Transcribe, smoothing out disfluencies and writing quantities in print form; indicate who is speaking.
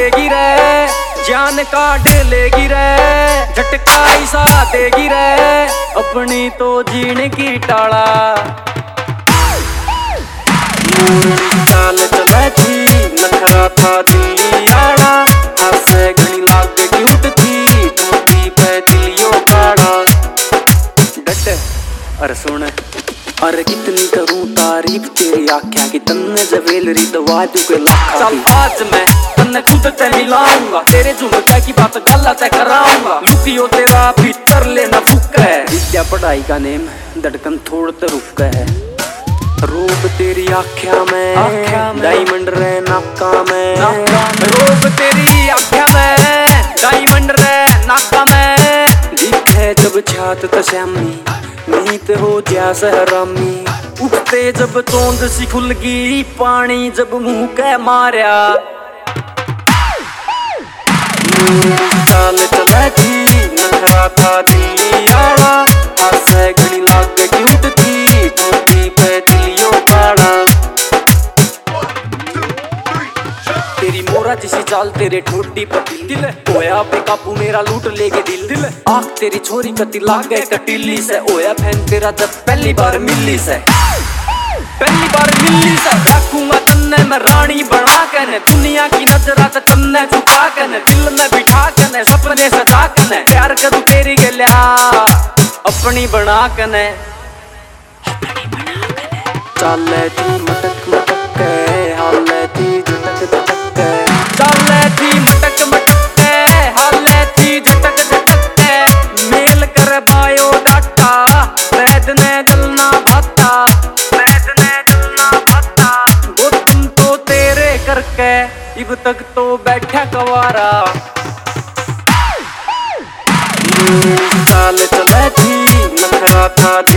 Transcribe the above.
Speaker 1: देगी रे, जान काट लेगी रे, झटका ऐसा देगी रे, अपनी तो जीने की टाला। चाल चले थी नखरा था दिल्ली आड़ा, हासे घनी लाग क्यूट थी, टूटी पे दिलियो काड़ा। डट अरे सुन, अरे कितनी करूं तारीफ तेरी आख्या की, तन्ने जवेलरी दवा तू के लाखा। चल आज मैं तन्ने खुद ते मिलाऊंगा, तेरे झुमका की बात गल्ला ते कराऊंगा, लुकियो तेरा भीतर लेना फुक है। विद्या पढ़ाई का नेम धड़कन थोड़ ते रुक है, रूप तेरी आख्या में डायमंड रे नाका में, रूप तेरी आख्या में डायमंड रे नाका में, दिखे जब छात तश्यामी नीत हो जा सहरामी, उठते जब तोंद सी खुल गई, पानी जब मुंह के मारा। चाल चले थी नखरा था दिल्ली आड़ा, हासे घड़ी लाग क्यूट थी, टूटी पे दिलियो काड़ा। तेरी मोरा जिसी चाल तेरे ठोडी पतिल, दिल होया बेकाबू मेरा लूट लेके दिल, आँख तेरी छोरी कति लाग गए कटीली से, होया फैन तेरा जब पहली बार मिली से, पहली बार मिली से। रखूंगा तन्ने मैं रानी बना के ने, दुनिया की नजरा से तन्ने झुका के ने, दिल में बिठा के ने, सपने सजा के ने, प्यार करूं तेरी गलिया अपनी बना के ने। चाले थी मटक मटक के, हाले थी झटक झटक के, चाले थी मटक मटक के, हाले थी झटक झटक के, मेल कर बायो डाटा, वैद ने जलना भाता, वैद ने जलना भाता, वो तुम तो तेरे करके इब तक तो बैठा कवारा। चाल चले थी नखरा था